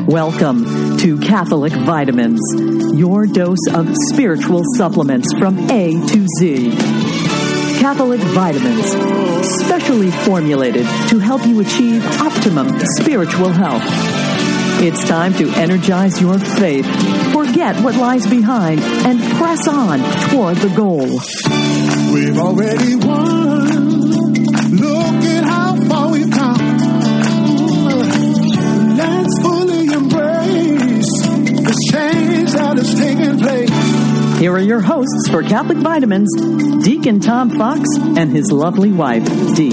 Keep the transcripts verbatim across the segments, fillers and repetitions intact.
Welcome to Catholic Vitamins, your dose of spiritual supplements from A to Z. Catholic Vitamins, specially formulated to help you achieve optimum spiritual health. It's time to energize your faith, forget what lies behind, and press on toward the goal. We've already won. Look at how far we've come. Let's fully embrace this change that is taking place. Here are your hosts for Catholic Vitamins, Deacon Tom Fox and his lovely wife, Dee.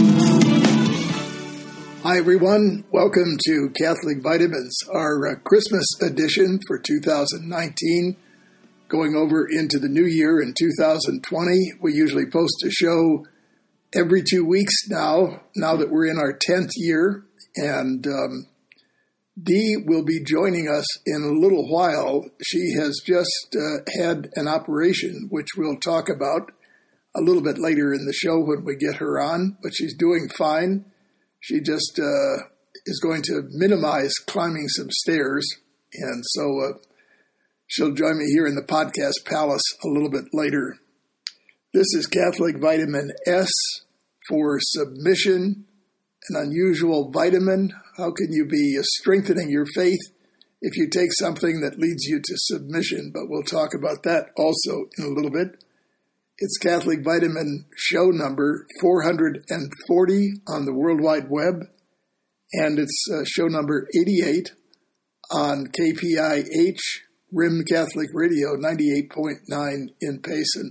Hi, everyone. Welcome to Catholic Vitamins, our uh, Christmas edition for two thousand nineteen. Going over into the new year in two thousand twenty. We usually post a show every two weeks now, now that we're in our tenth year. And um, Dee will be joining us in a little while. She has just uh, had an operation, which we'll talk about a little bit later in the show when we get her on, but she's doing fine. She just uh, is going to minimize climbing some stairs, and so uh, she'll join me here in the podcast palace a little bit later. This is Catholic Vitamin S for submission, an unusual vitamin. How can you be strengthening your faith if you take something that leads you to submission? But we'll talk about that also in a little bit. It's Catholic Vitamin show number four hundred forty on the World Wide Web, and it's uh, show number eighty-eight on K P I H, R I M Catholic Radio, ninety-eight point nine in Payson.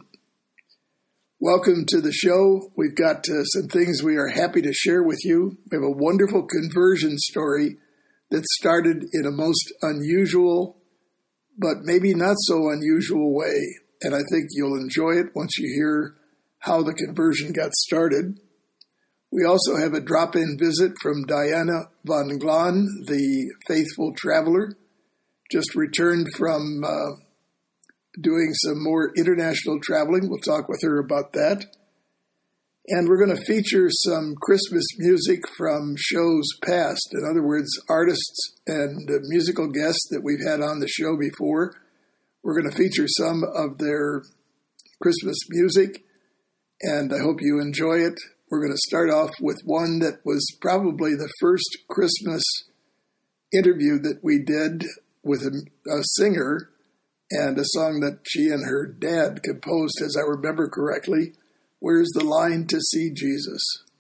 Welcome to the show. We've got uh, some things we are happy to share with you. We have a wonderful conversion story that started in a most unusual, but maybe not so unusual way. And I think you'll enjoy it once you hear how the conversion got started. We also have a drop-in visit from Diana von Glahn, the faithful traveler, just returned from uh, doing some more international traveling. We'll talk with her about that. And we're going to feature some Christmas music from shows past. In other words, artists and uh, musical guests that we've had on the show before. We're going to feature some of their Christmas music, and I hope you enjoy it. We're going to start off with one that was probably the first Christmas interview that we did with a, a singer, and a song that she and her dad composed, as I remember correctly. Where's the line to see Jesus?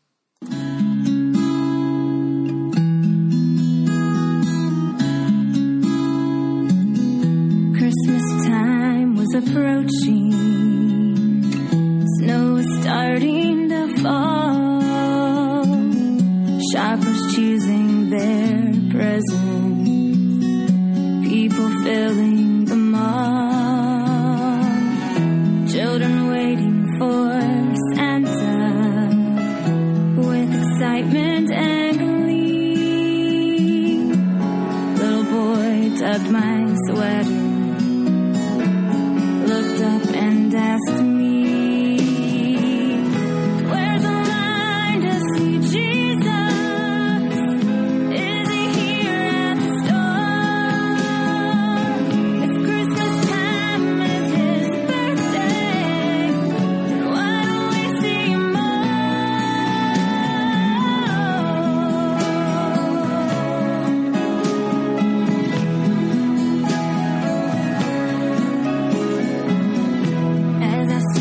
Christmas time was approaching, snow was starting to fall, shoppers choosing their presents, people filling the mall, children waiting for Santa with excitement and glee. Little boy tugged my sweater, looked up and asked me, where's the line to see Jesus? Is he here at the store? If Christmas time is his birthday, then why don't we see him more? As I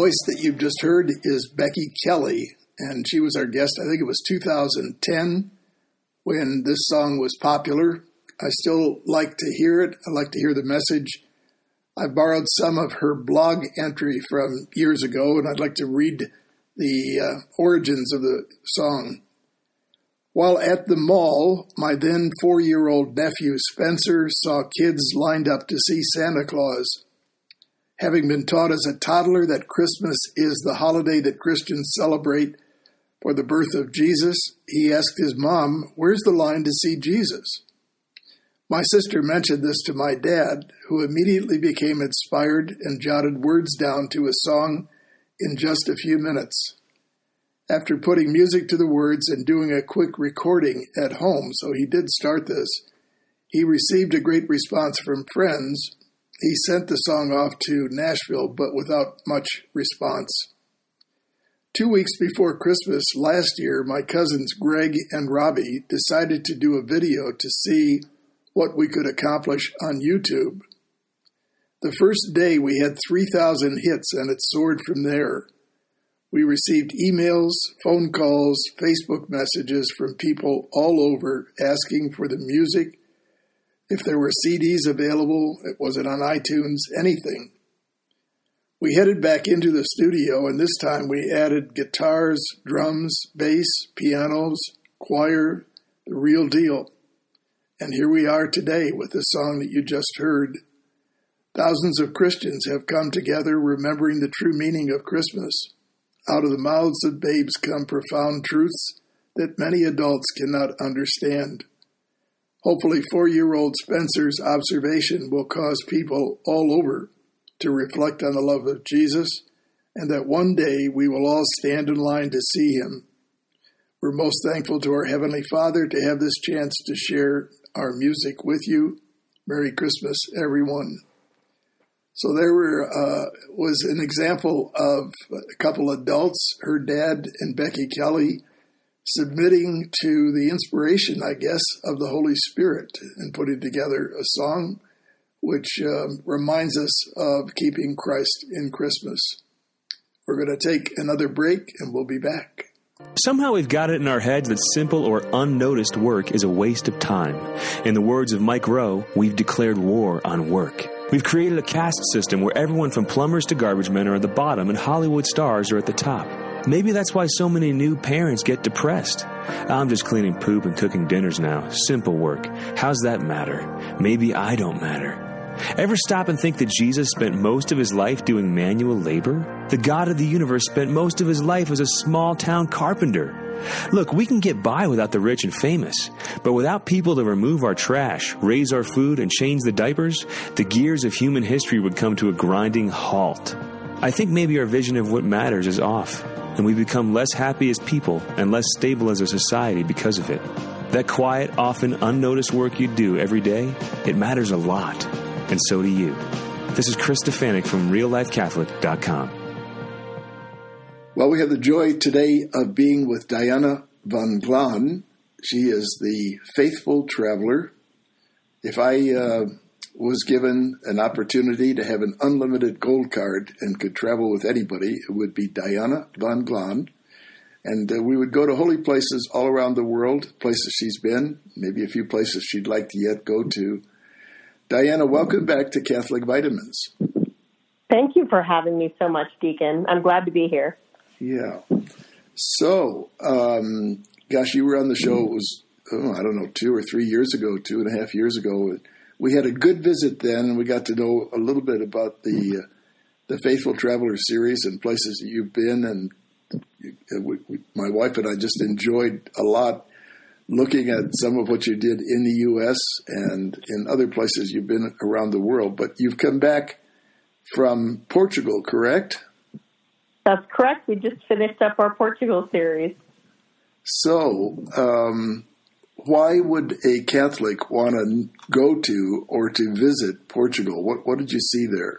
voice that you've just heard is Becky Kelly, and she was our guest. I think it was two thousand ten when this song was popular. I still like to hear it. I like to hear the message. I borrowed some of her blog entry from years ago, and I'd like to read the uh, origins of the song. While at the mall, my then four-year-old nephew Spencer saw kids lined up to see Santa Claus. Having been taught as a toddler that Christmas is the holiday that Christians celebrate for the birth of Jesus, he asked his mom, "Where's the line to see Jesus?" My sister mentioned this to my dad, who immediately became inspired and jotted words down to a song in just a few minutes. After putting music to the words and doing a quick recording at home, so he did start this, he received a great response from friends. He sent the song off to Nashville, but without much response. Two weeks before Christmas last year, my cousins Greg and Robbie decided to do a video to see what we could accomplish on YouTube. The first day we had three thousand hits, and it soared from there. We received emails, phone calls, Facebook messages from people all over asking for the music, if there were C Ds available, was it on iTunes, anything. We headed back into the studio, and this time we added guitars, drums, bass, pianos, choir, the real deal. And here we are today with the song that you just heard. Thousands of Christians have come together remembering the true meaning of Christmas. Out of the mouths of babes come profound truths that many adults cannot understand. Hopefully, four-year-old Spencer's observation will cause people all over to reflect on the love of Jesus, and that one day we will all stand in line to see him. We're most thankful to our Heavenly Father to have this chance to share our music with you. Merry Christmas, everyone. So there were, uh, was an example of a couple adults, her dad and Becky Kelly, submitting to the inspiration, I guess, of the Holy Spirit and putting together a song which um, reminds us of keeping Christ in Christmas. We're going to take another break, and we'll be back. Somehow we've got it in our heads that simple or unnoticed work is a waste of time. In the words of Mike Rowe, we've declared war on work. We've created a caste system where everyone from plumbers to garbage men are at the bottom and Hollywood stars are at the top. Maybe that's why so many new parents get depressed. I'm just cleaning poop and cooking dinners now. Simple work. How's that matter? Maybe I don't matter. Ever stop and think that Jesus spent most of his life doing manual labor? The God of the universe spent most of his life as a small-town carpenter. Look, we can get by without the rich and famous, but without people to remove our trash, raise our food, and change the diapers, the gears of human history would come to a grinding halt. I think maybe our vision of what matters is off, and we become less happy as people and less stable as a society because of it. That quiet, often unnoticed work you do every day, it matters a lot, and so do you. This is Chris Stefanik from real life catholic dot com. Well, we have the joy today of being with Diana Van Glaan. She is the faithful traveler. If I uh, was given an opportunity to have an unlimited gold card and could travel with anybody, it would be Diana Van Glaan. And uh, we would go to holy places all around the world, places she's been, maybe a few places she'd like to yet go to. Diana, welcome back to Catholic Vitamins. Thank you for having me so much, Deacon. I'm glad to be here. Yeah. So, um, gosh, you were on the show, it was, oh, I don't know, two or three years ago, two and a half years ago. We had a good visit then, and we got to know a little bit about the uh, the Faithful Traveler series and places that you've been. And uh, we, we, my wife and I just enjoyed a lot looking at some of what you did in the U S and in other places you've been around the world. But you've come back from Portugal, correct? That's correct. We just finished up our Portugal series. So, um, why would a Catholic want to go to or to visit Portugal? What what did you see there?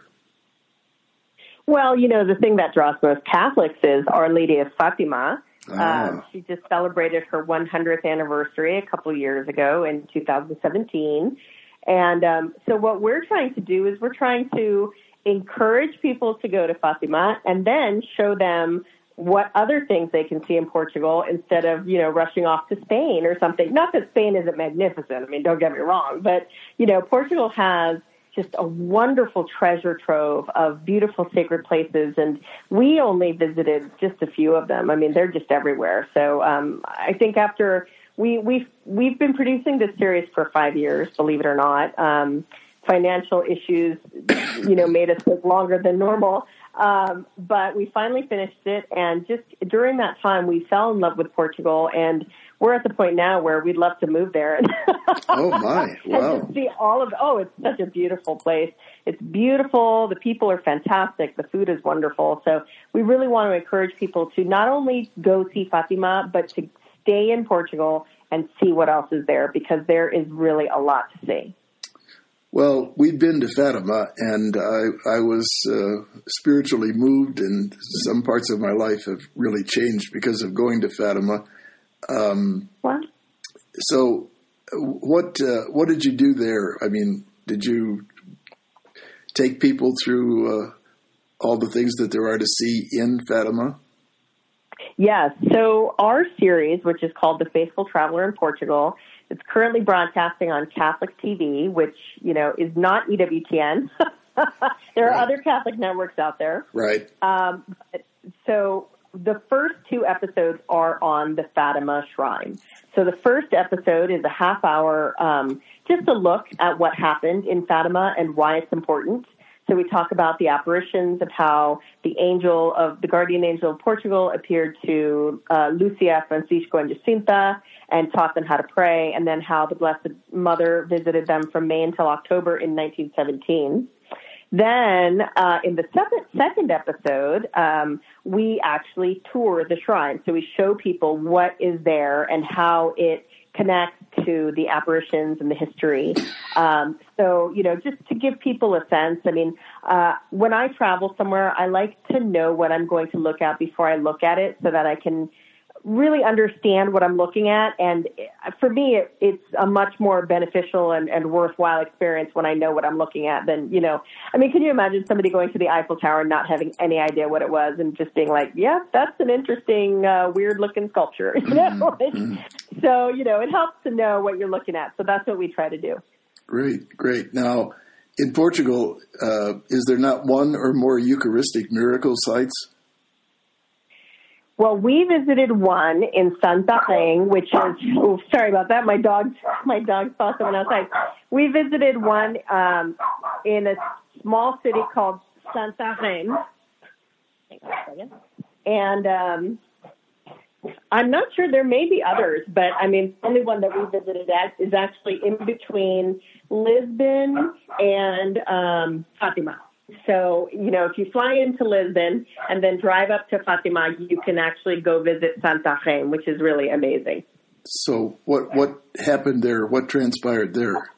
Well, you know, the thing that draws most Catholics is Our Lady of Fatima. Ah. Um, she just celebrated her one hundredth anniversary a couple of years ago in two thousand seventeen. And um, so what we're trying to do is we're trying to encourage people to go to Fatima and then show them what other things they can see in Portugal instead of, you know, rushing off to Spain or something. Not that Spain isn't magnificent. I mean, don't get me wrong. But, you know, Portugal has just a wonderful treasure trove of beautiful sacred places. And we only visited just a few of them. I mean, they're just everywhere. So um, I think after we, we've, we've been producing this series for five years, believe it or not. Um, financial issues, you know, made us take longer than normal. Um, but we finally finished it, and just during that time, we fell in love with Portugal, and we're at the point now where we'd love to move there. Oh, my. Wow. And just see all of, oh, it's such a beautiful place. It's beautiful. The people are fantastic. The food is wonderful. So we really want to encourage people to not only go see Fatima, but to stay in Portugal and see what else is there, because there is really a lot to see. Well, we've been to Fatima, and I, I was uh, spiritually moved, and some parts of my life have really changed because of going to Fatima. Um, what? So, what uh, what did you do there? I mean, did you take people through uh, all the things that there are to see in Fatima? Yes. So our series, which is called The Faithful Traveler in Portugal, it's currently broadcasting on Catholic T V, which, you know, is not E W T N. There are Right. other Catholic networks out there. Right. Um, so the first two episodes are on the Fatima Shrine. So the first episode is a half hour, um, just a look at what happened in Fatima and why it's important. So we talk about the apparitions of how the angel of the guardian angel of Portugal appeared to uh, Lucia, Francisco, and Jacinta and taught them how to pray, and then how the Blessed Mother visited them from May until October in nineteen seventeen. Then uh, in the second, second episode, um, we actually tour the shrine. So we show people what is there and how it connects to the apparitions and the history. Um, so, you know, just to give people a sense, I mean, uh, when I travel somewhere, I like to know what I'm going to look at before I look at it so that I can really understand what I'm looking at. And for me, it, it's a much more beneficial and, and worthwhile experience when I know what I'm looking at than, you know, I mean, can you imagine somebody going to the Eiffel Tower and not having any idea what it was and just being like, yeah, that's an interesting, uh, weird looking sculpture. You know? So, you know, it helps to know what you're looking at. So that's what we try to do. Great, great. Now, in Portugal, uh, is there not one or more Eucharistic miracle sites? Well, we visited one in Santarém, which is, oh, sorry about that. My dog, my dog saw someone outside. We visited one um, in a small city called Santarém. Hang on a second. And um, I'm not sure, there may be others, but I mean, the only one that we visited at is actually in between Lisbon and um, Fatima. So, you know, if you fly into Lisbon and then drive up to Fatima, you can actually go visit Santarém, which is really amazing. So what what happened there? What transpired there?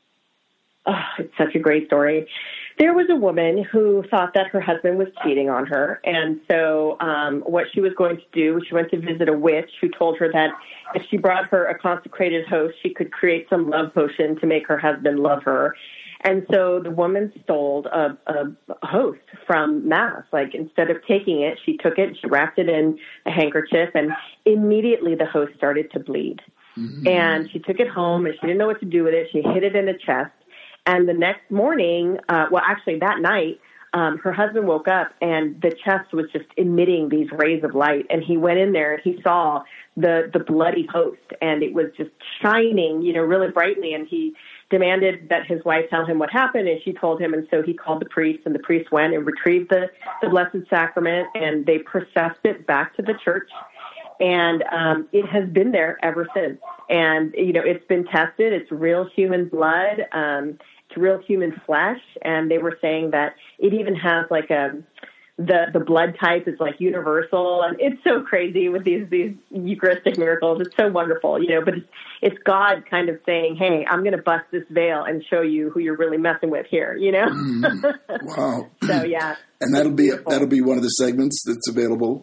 Oh, it's such a great story. There was a woman who thought that her husband was cheating on her. And so um, what she was going to do, she went to visit a witch who told her that if she brought her a consecrated host, she could create some love potion to make her husband love her. And so the woman stole a, a host from Mass. Like, instead of taking it, she took it, she wrapped it in a handkerchief, and immediately the host started to bleed. Mm-hmm. And she took it home, and she didn't know what to do with it. She hid it in a chest. And the next morning, uh, well, actually that night, um, her husband woke up, and the chest was just emitting these rays of light. And he went in there, and he saw the, the bloody host, and it was just shining, you know, really brightly. And he demanded that his wife tell him what happened, and she told him, and so he called the priest, and the priest went and retrieved the, the Blessed Sacrament, and they processed it back to the church, and um, it has been there ever since. And, you know, it's been tested. It's real human blood. Um, it's real human flesh, and they were saying that it even has like a the the blood type is like universal, and it's so crazy with these these Eucharistic miracles. It's so wonderful, you know. But it's it's God kind of saying, "Hey, I'm going to bust this veil and show you who you're really messing with here," you know. Mm, wow. So yeah, and that'll be that'll be one of the segments that's available.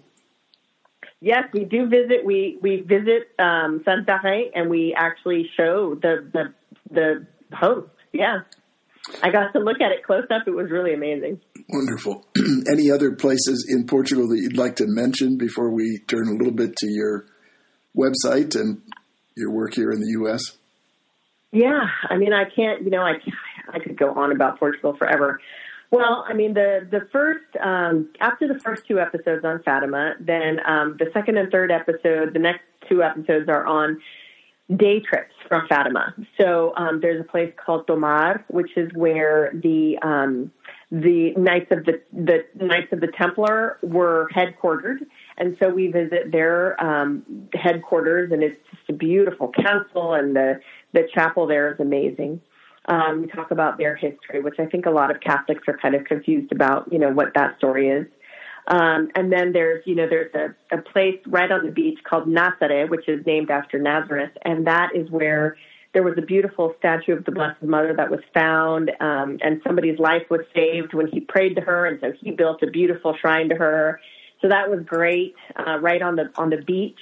Yes, we do visit. We we visit um, Santarém, and we actually show the the the host. Yeah, I got to look at it close up. It was really amazing. Wonderful. Any other places in Portugal that you'd like to mention before we turn a little bit to your website and your work here in the U S? Yeah, I mean, I can't, you know, I I could go on about Portugal forever. Well, I mean, the, the first, um, after the first two episodes on Fatima, then um, the second and third episode, the next two episodes are on day trips from Fatima. So um, there's a place called Tomar, which is where the um, the Knights of the, the Knights of the Templar were headquartered. And so we visit their um, headquarters, and it's just a beautiful castle, and the, the chapel there is amazing. Um, we talk about their history, which I think a lot of Catholics are kind of confused about, you know, what that story is. Um, and then there's, you know, there's a, a place right on the beach called Nazaré, which is named after Nazareth. And that is where there was a beautiful statue of the Blessed Mother that was found, um, and somebody's life was saved when he prayed to her. And so he built a beautiful shrine to her. So that was great, uh, right on the, on the beach.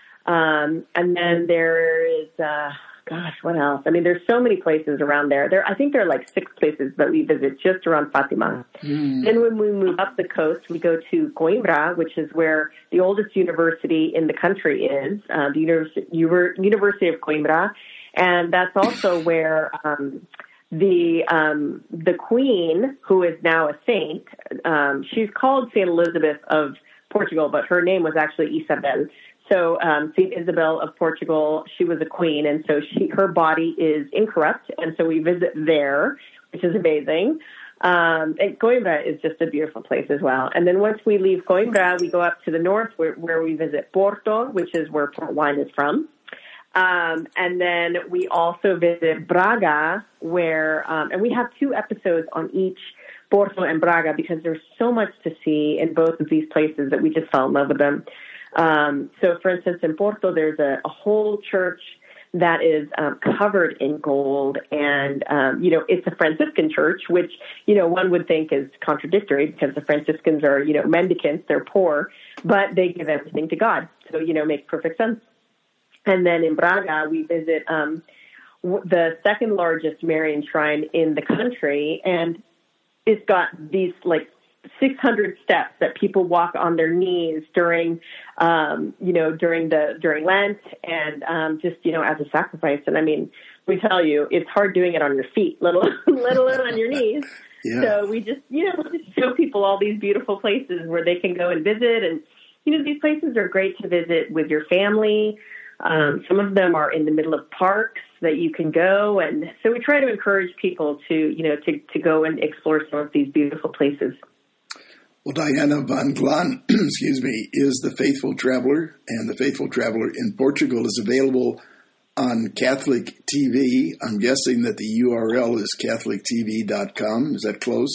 Um, and then there is, uh, gosh, what else? I mean, there's so many places around there. There, I think there are like six places that we visit just around Fatima. Mm. Then when we move up the coast, we go to Coimbra, which is where the oldest university in the country is, uh, the Univers- University of Coimbra. And that's also where um, the um, the Queen, who is now a saint, um, she's called Saint Elizabeth of Portugal, but her name was actually Isabel. So um, Saint Isabel of Portugal, she was a queen, and so she her body is incorrupt, and so we visit there, which is amazing. Um, and Coimbra is just a beautiful place as well. And then once we leave Coimbra, we go up to the north where, where we visit Porto, which is where port wine is from. Um, and then we also visit Braga, where, um, and we have two episodes on each Porto and Braga because there's so much to see in both of these places that we just fell in love with them. Um, so, for instance, in Porto, there's a, a whole church that is um, covered in gold, and, um, you know, it's a Franciscan church, which, you know, one would think is contradictory because the Franciscans are, you know, mendicants, they're poor, but they give everything to God. So, you know, it makes perfect sense. And then in Braga, we visit um, w- the second largest Marian shrine in the country, and it's got these, like, six hundred steps that people walk on their knees during, um, you know, during the during Lent, and um, just, you know, as a sacrifice. And I mean, we tell you, it's hard doing it on your feet, let alone, let alone on your knees. Yeah. So we just, you know, we just show people all these beautiful places where they can go and visit. And, you know, these places are great to visit with your family. Um, some of them are in the middle of parks that you can go. And so we try to encourage people to, you know, to, to go and explore some of these beautiful places. Well, Diana Van Glan, excuse me, is the Faithful Traveler, and the Faithful Traveler in Portugal is available on Catholic T V. I'm guessing that the U R L is catholic t v dot com. Is that close?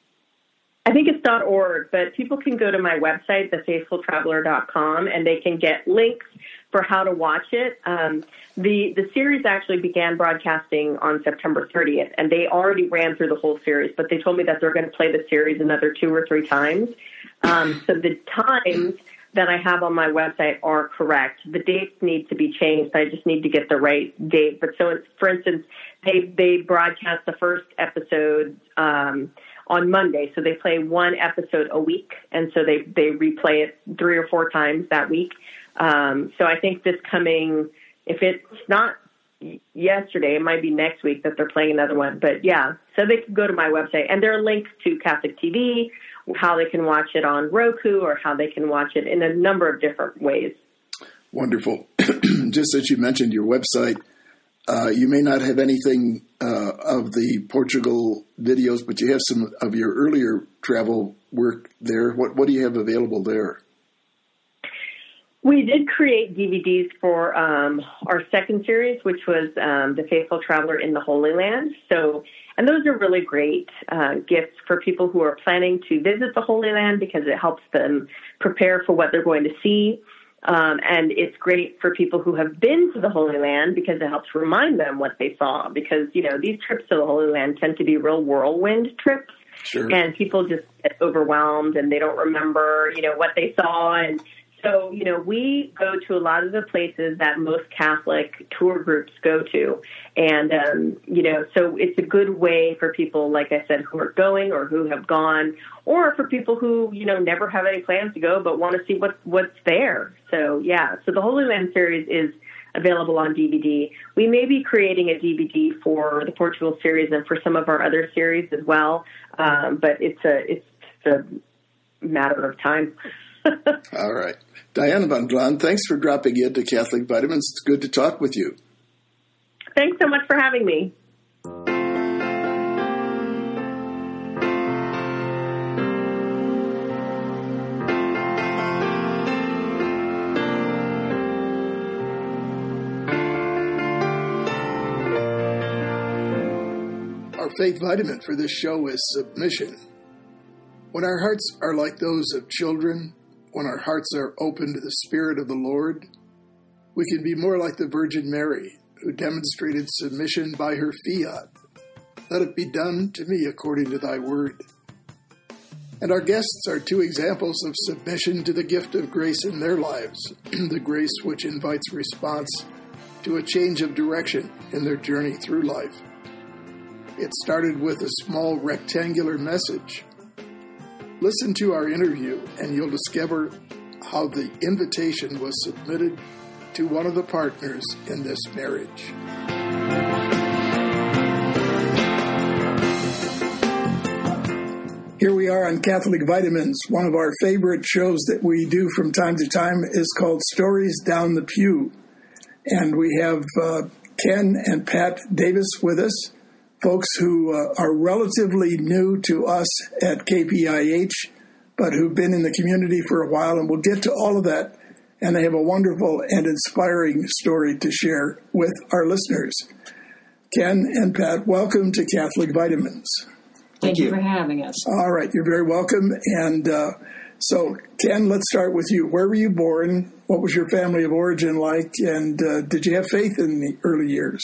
I think it's .org, but people can go to my website, the faithful traveler dot com, and they can get links for how to watch it. Um, the the series actually began broadcasting on September thirtieth, and they already ran through the whole series, but they told me that they're going to play the series another two or three times. Um, so the times that I have on my website are correct. The dates need to be changed. I just need to get the right date. But so, it's, for instance, they, they broadcast the first episode um, on Monday. So they play one episode a week, and so they, they replay it three or four times that week. Um, so I think this coming, if it's not yesterday, it might be next week that they're playing another one. But yeah, so they can go to my website, and there are links to Catholic T V, how they can watch it on Roku, or how they can watch it in a number of different ways. Wonderful. Just as you mentioned your website, uh, you may not have anything uh, of the Portugal videos, but you have some of your earlier travel work there. What, what do you have available there? We did create D V Ds for um, our second series, which was um, The Faithful Traveler in the Holy Land. So, and those are really great uh, gifts for people who are planning to visit the Holy Land because it helps them prepare for what they're going to see. Um, and it's great for people who have been to the Holy Land because it helps remind them what they saw. Because, you know, these trips to the Holy Land tend to be real whirlwind trips. Sure. And people just get overwhelmed and they don't remember, you know, what they saw. And So, you know, we go to a lot of the places that most Catholic tour groups go to. And, um, you know, so it's a good way for people, like I said, who are going or who have gone, or for people who, you know, never have any plans to go but want to see what, what's there. So, yeah, so the Holy Land series is available on D V D. We may be creating a D V D for the Portugal series and for some of our other series as well, um, but it's a, it's a matter of time. All right. Diana Van Glan, thanks for dropping into Catholic Vitamins. It's good to talk with you. Thanks so much for having me. Our faith vitamin for this show is submission. When our hearts are like those of children, when our hearts are open to the Spirit of the Lord, we can be more like the Virgin Mary, who demonstrated submission by her fiat. Let it be done to me according to thy word. And our guests are two examples of submission to the gift of grace in their lives, the grace which invites response to a change of direction in their journey through life. It started with a small rectangular message. Listen to our interview and you'll discover how the invitation was submitted to one of the partners in this marriage. Here we are on Catholic Vitamins. One of our favorite shows that we do from time to time is called Stories Down the Pew. And we have uh, Ken and Pat Davis with us, folks who uh, are relatively new to us at K P I H, but who've been in the community for a while, and we'll get to all of that. And they have a wonderful and inspiring story to share with our listeners. Ken and Pat, welcome to Catholic Vitamins. Thank you for having us. All right, you're very welcome. And uh, so, Ken, let's start with you. Where were you born? What was your family of origin like? And uh, did you have faith in the early years?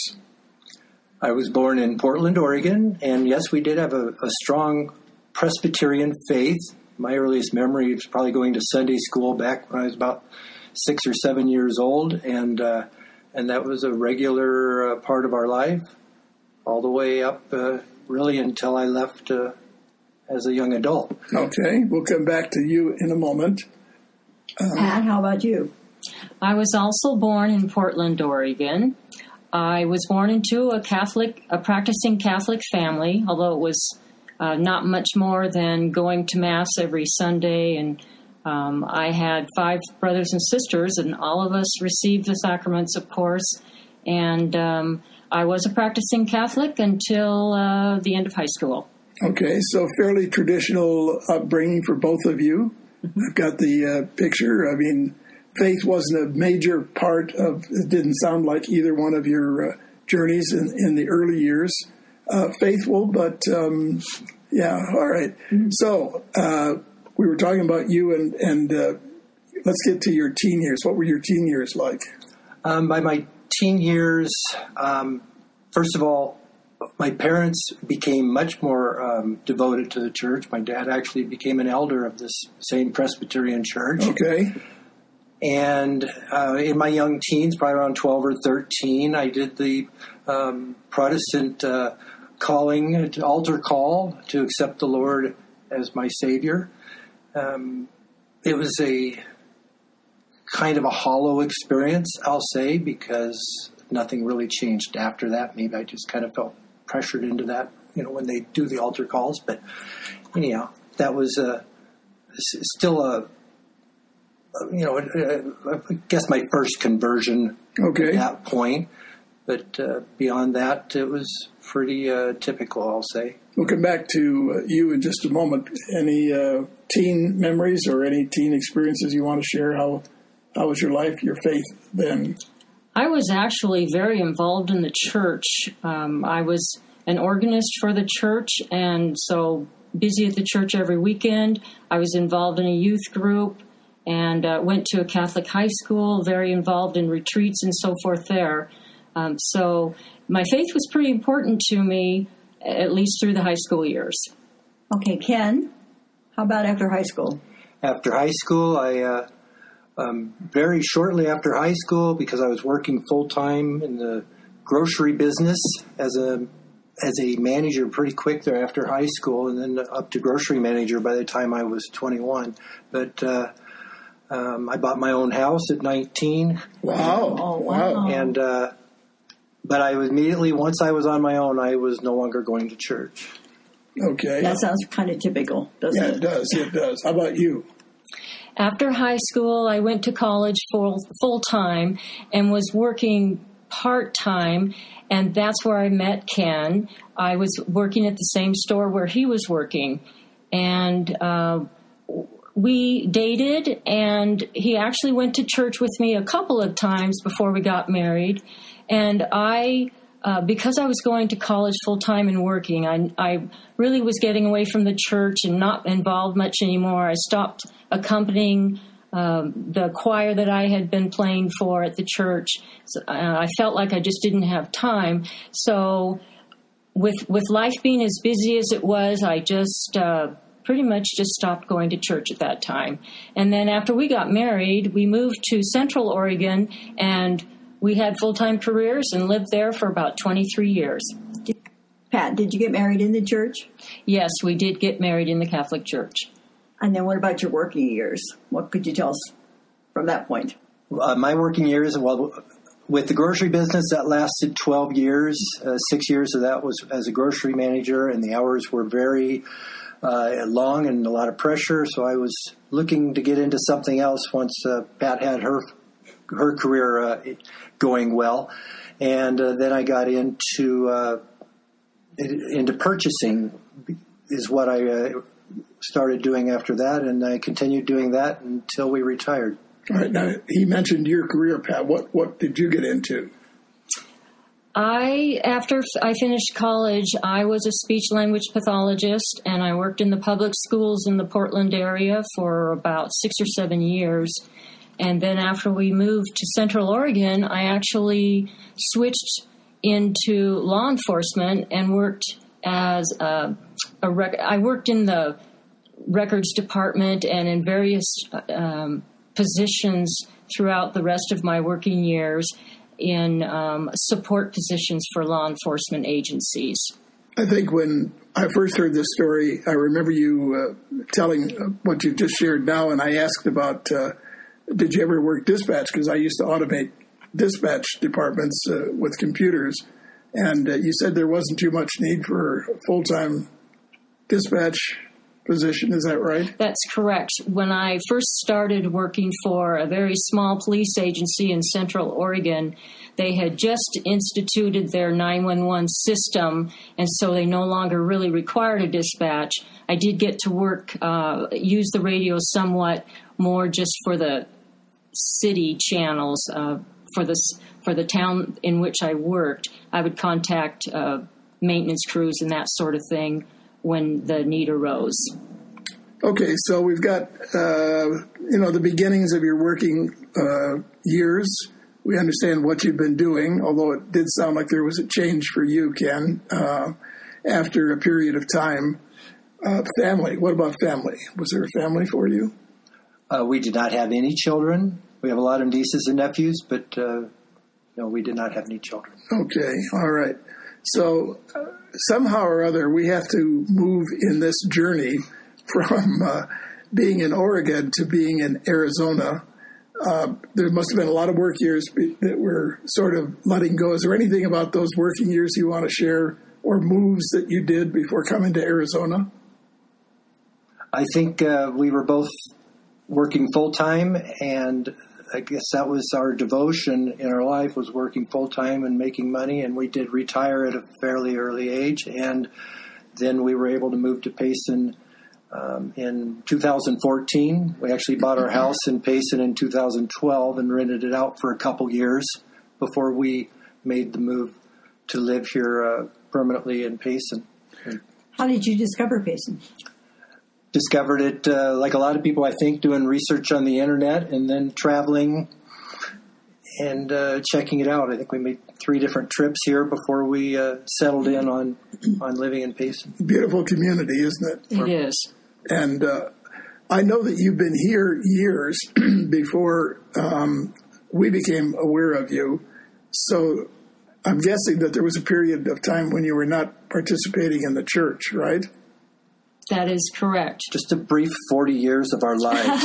I was born in Portland, Oregon, and yes, we did have a, a strong Presbyterian faith. My earliest memory was probably going to Sunday school back when I was about six or seven years old, and uh, and that was a regular uh, part of our life all the way up uh, really until I left uh, as a young adult. Okay, we'll come back to you in a moment. Um, Pat, how about you? I was also born in Portland, Oregon. I was born into a Catholic, a practicing Catholic family, although it was uh, not much more than going to Mass every Sunday. And um, I had five brothers and sisters, and all of us received the sacraments, of course. And um, I was a practicing Catholic until uh, the end of high school. Okay, so fairly traditional upbringing for both of you. Mm-hmm. I've got the uh, picture. I mean, faith wasn't a major part of, it didn't sound like either one of your uh, journeys in, in the early years. Uh, faithful, but um, yeah, all right. Mm-hmm. So uh, we were talking about you, and, and uh, let's get to your teen years. What were your teen years like? Um, by my teen years, um, first of all, my parents became much more um, devoted to the church. My dad actually became an elder of this same Presbyterian church. Okay. And uh, in my young teens, probably around twelve or thirteen, I did the um, Protestant uh, calling, altar call to accept the Lord as my Savior. Um, it was a kind of a hollow experience, I'll say, because nothing really changed after that. Maybe I just kind of felt pressured into that, you know, when they do the altar calls. But anyhow, that was uh, still a, you know, I guess my first conversion okay. at that point. But uh, beyond that, it was pretty uh, typical, I'll say. We'll come back to uh, you in just a moment. Any uh, teen memories or any teen experiences you want to share? How how was your life, your faith then? I was actually very involved in the church. Um, I was an organist for the church, and so busy at the church every weekend. I was involved in a youth group and uh, went to a Catholic high school, very involved in retreats and so forth there. Um, so my faith was pretty important to me, at least through the high school years. Okay, Ken, how about after high school? After high school, I uh, um, very shortly after high school, because I was working full-time in the grocery business as a as a manager pretty quick there after high school, and then up to grocery manager by the time I was twenty-one. But uh, um, I bought my own house at nineteen. Wow. Oh, wow. And uh, but I was immediately, once I was on my own, I was no longer going to church. Okay. That sounds kind of typical, doesn't Yeah, it? it does. It does. How about you? After high school, I went to college full full time and was working part time, and that's where I met Ken. I was working at the same store where he was working, and uh, we dated. And he actually went to church with me a couple of times before we got married. And I, uh, because I was going to college full time and working, I, I really was getting away from the church and not involved much anymore. I stopped accompanying um, the choir that I had been playing for at the church. So, uh, I felt like I just didn't have time. So with with life being as busy as it was, I just uh, pretty much just stopped going to church at that time. And then after we got married, we moved to Central Oregon, and we had full-time careers and lived there for about twenty-three years. Pat, did you get married in the church? Yes, we did get married in the Catholic Church. And then what about your working years? What could you tell us from that point? Uh, my working years, well, with the grocery business, that lasted twelve years. Uh, six years of that was as a grocery manager, and the hours were very uh, long and a lot of pressure. So I was looking to get into something else once uh, Pat had her her career uh, going well. And uh, then I got into uh, into purchasing is what I uh, started doing after that, and I continued doing that until we retired. All right. Now, he mentioned your career, Pat. What what did you get into? I, after I finished college, I was a speech language pathologist, and I worked in the public schools in the Portland area for about six or seven years. And then after we moved to Central Oregon, I actually switched into law enforcement and worked as a, a rec- I worked in the records department and in various um, positions throughout the rest of my working years in um, support positions for law enforcement agencies. I think when I first heard this story, I remember you uh, telling uh, what you just shared now, and I asked about uh, did you ever work dispatch? Because I used to automate dispatch departments uh, with computers, and uh, you said there wasn't too much need for a full-time dispatch position. Is that right? That's correct. When I first started working for a very small police agency in Central Oregon, they had just instituted their nine one one system, and so they no longer really required a dispatch. I did get to work, uh, use the radio somewhat more just for the city channels, uh, for the, for the town in which I worked. I would contact uh, maintenance crews and that sort of thing when the need arose. Okay, so we've got, uh, you know, the beginnings of your working uh, years. We understand what you've been doing, although it did sound like there was a change for you, Ken, uh, after a period of time. Uh, family, what about family? Was there a family for you? Uh, we did not have any children. We have a lot of nieces and nephews, but uh, no, we did not have any children. Okay, all right. So uh, somehow or other, we have to move in this journey from uh, being in Oregon to being in Arizona. Uh, there must have been a lot of work years that were sort of letting go. Is there anything about those working years you want to share or moves that you did before coming to Arizona? I think uh, we were both working full-time, and I guess that was our devotion in our life, was working full-time and making money, and we did retire at a fairly early age, and then we were able to move to Payson um, in two thousand fourteen. We actually bought our house in Payson in two thousand twelve and rented it out for a couple years before we made the move to live here uh, permanently in Payson. How did you discover Payson? Discovered it, uh, like a lot of people, I think, doing research on the internet and then traveling and uh, checking it out. I think we made three different trips here before we uh, settled in on on living in Payson. Beautiful community, isn't it? It is. And uh, I know that you've been here years before um, we became aware of you. So I'm guessing that there was a period of time when you were not participating in the church, right? That is correct. Just a brief forty years of our lives.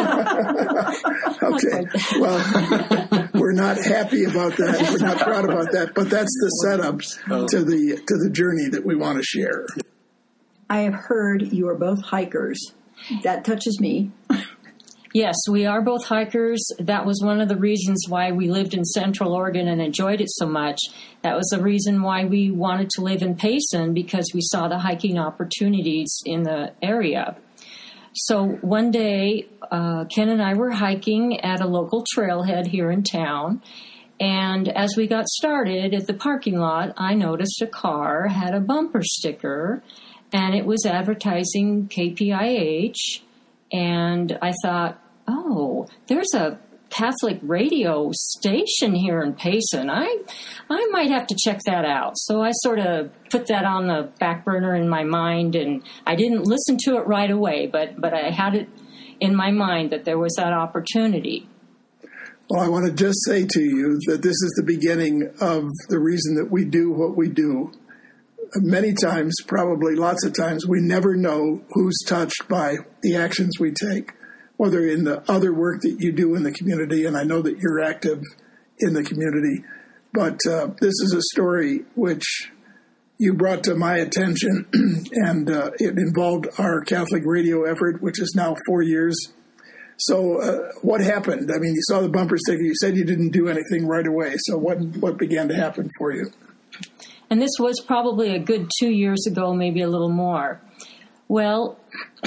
Okay. Well, we're not happy about that. We're not proud about that. But that's the setup to the to the journey that we want to share. I have heard you are both hikers. That touches me. Yes, we are both hikers. That was one of the reasons why we lived in Central Oregon and enjoyed it so much. That was the reason why we wanted to live in Payson, because we saw the hiking opportunities in the area. So one day, uh, Ken and I were hiking at a local trailhead here in town. And as we got started at the parking lot, I noticed a car had a bumper sticker, and it was advertising K P I H. And I thought, oh, there's a Catholic radio station here in Payson. I I might have to check that out. So I sort of put that on the back burner in my mind, and I didn't listen to it right away, but, but I had it in my mind that there was that opportunity. Well, I want to just say to you that this is the beginning of the reason that we do what we do. Many times, probably lots of times, we never know who's touched by the actions we take, whether in the other work that you do in the community, and I know that you're active in the community, but uh, this is a story which you brought to my attention, and uh, it involved our Catholic radio effort, which is now four years. So uh, what happened? I mean, you saw the bumper sticker. You said you didn't do anything right away. So what what began to happen for you? And this was probably a good two years ago, maybe a little more. Well,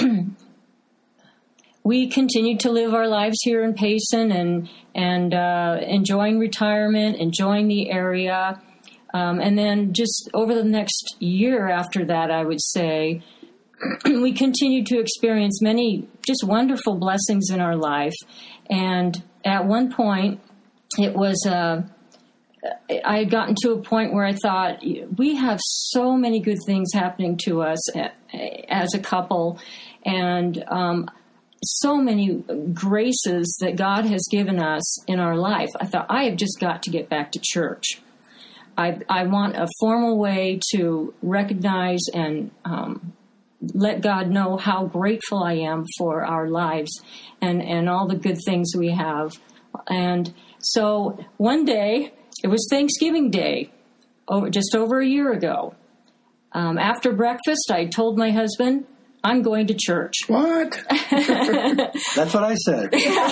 we continued to live our lives here in Payson and and uh, enjoying retirement, enjoying the area. Um, and then just over the next year after that, I would say, we continued to experience many just wonderful blessings in our life. And at one point, it was... Uh, I had gotten to a point where I thought, we have so many good things happening to us as a couple, and um, so many graces that God has given us in our life. I thought, I have just got to get back to church. I, I want a formal way to recognize and um, let God know how grateful I am for our lives and, and all the good things we have. And so one day, it was Thanksgiving Day, over, just over a year ago. Um, after breakfast, I told my husband, I'm going to church. What? That's what I said.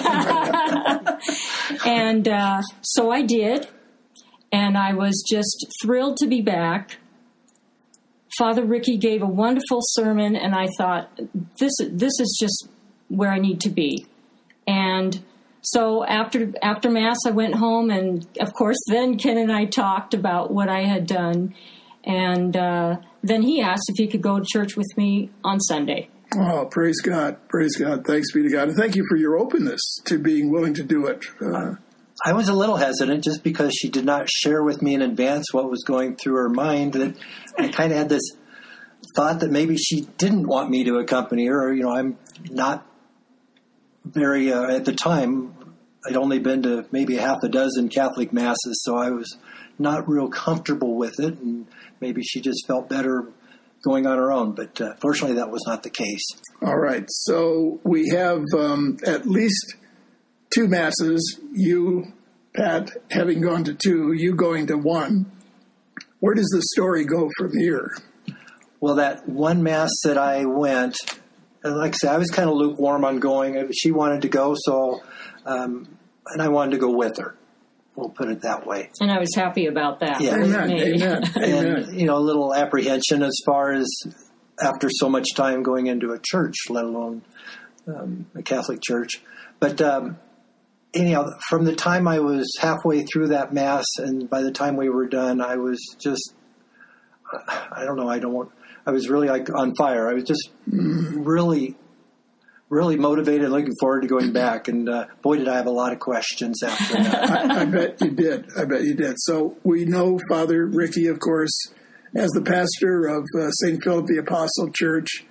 And uh, so I did, and I was just thrilled to be back. Father Ricky gave a wonderful sermon, and I thought, this, this is just where I need to be. And So after after Mass, I went home, and, of course, then Ken and I talked about what I had done. And uh, then he asked if he could go to church with me on Sunday. Oh, praise God. Praise God. Thanks be to God. And thank you for your openness to being willing to do it. Uh, I was a little hesitant just because she did not share with me in advance what was going through her mind. That I kind of had this thought that maybe she didn't want me to accompany her. Or, you know, I'm not very, uh, at the time, I'd only been to maybe a half a dozen Catholic Masses, so I was not real comfortable with it, and maybe she just felt better going on her own. But uh, fortunately, that was not the case. All right. So we have um, at least two Masses, you, Pat, having gone to two, you going to one. Where does the story go from here? Well, that one Mass that I went, like I said, I was kind of lukewarm on going. She wanted to go, so... Um, and I wanted to go with her. We'll put it that way. And I was happy about that. Yeah. Amen. Amen. Amen. And, you know, a little apprehension as far as after so much time going into a church, let alone um, a Catholic church. But um, anyhow, from the time I was halfway through that Mass and by the time we were done, I was just, I don't know, I don't want, I was really like on fire. I was just mm. really... really motivated, looking forward to going back. And uh, boy, did I have a lot of questions after that. I, I bet you did. I bet you did. So we know Father Ricky, of course, as the pastor of uh, Saint Philip the Apostle Church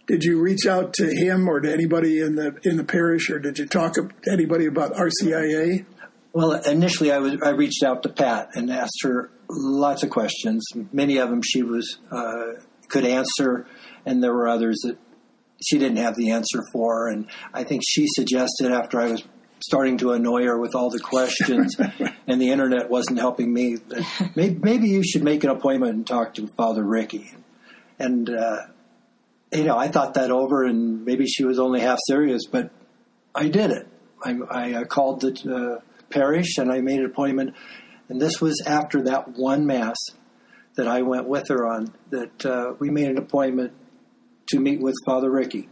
Did you reach out to him or to anybody in the in the parish, or did you talk to anybody about R C I A? Well, initially I was I reached out to Pat and asked her lots of questions. Many of them she was uh, could answer, and there were others that she didn't have the answer for. And I think she suggested, after I was starting to annoy her with all the questions and the internet wasn't helping me, that maybe, maybe you should make an appointment and talk to Father Ricky. And, uh, you know, I thought that over, and maybe she was only half serious, but I did it. I, I uh, called the uh, parish and I made an appointment. And this was after that one Mass that I went with her on, that uh, we made an appointment to meet with Father Ricky.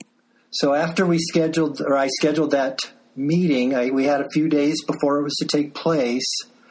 So after we scheduled, or I scheduled that meeting, I, we had a few days before it was to take place,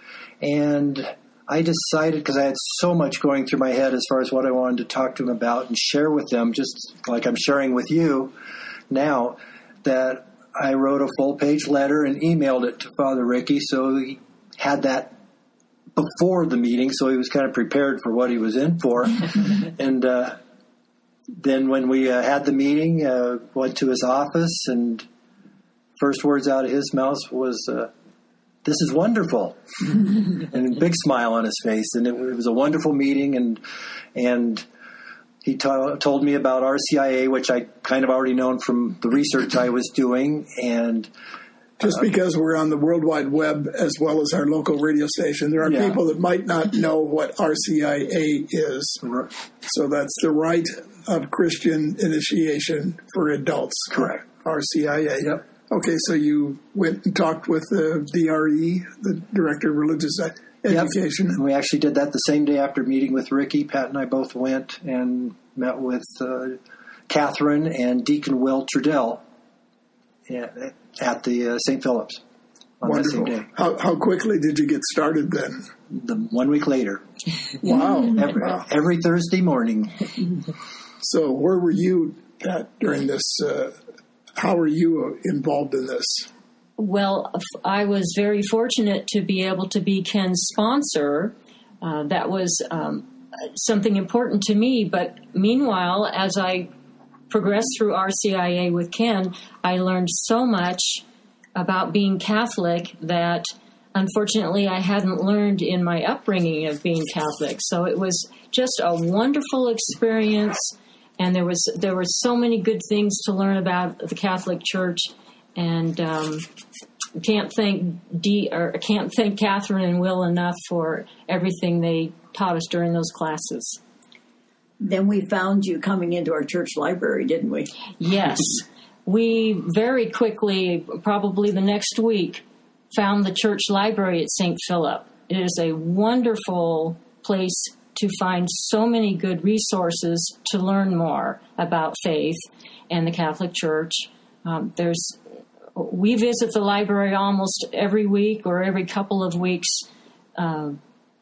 and I decided, because I had so much going through my head as far as what I wanted to talk to him about and share with them, just like I'm sharing with you now, that I wrote a full-page letter and emailed it to Father Ricky, so he had that before the meeting, so he was kind of prepared for what he was in for. And uh, then when we uh, had the meeting, uh, went to his office, and first words out of his mouth was, uh, "This is wonderful," and a big smile on his face. And it, it was a wonderful meeting, and and he to- told me about R C I A, which I kind of already known from the research I was doing. And just because we're on the World Wide Web as well as our local radio station, there are Yeah. people that might not know what R C I A is. Right. So that's the Rite of Christian Initiation for Adults. Correct. R C I A. Yep. Okay, so you went and talked with the D R E, the Director of Religious Education. Yep. We actually did that the same day after meeting with Ricky. Pat and I both went and met with uh, Catherine and Deacon Will Trudell at, at the uh, Saint Philip's on Wonderful. that same day. How, how quickly did you get started then? The one week later. Wow. Every, Wow. every Thursday morning. So where were you, Pat, during this? Uh, how were you involved in this? Well, I was very fortunate to be able to be Ken's sponsor. Uh, that was um, something important to me. But meanwhile, as I progressed through R C I A with Ken, I learned so much about being Catholic that unfortunately I hadn't learned in my upbringing of being Catholic. So it was just a wonderful experience, and there was there were so many good things to learn about the Catholic Church, and um, can't thank D or can't thank Catherine and Will enough for everything they taught us during those classes. Then we found you coming into our church library, didn't we? Yes. We very quickly, probably the next week, found the church library at Saint Philip. It is a wonderful place to find so many good resources to learn more about faith and the Catholic Church. Um, there's, we visit the library almost every week or every couple of weeks. Uh,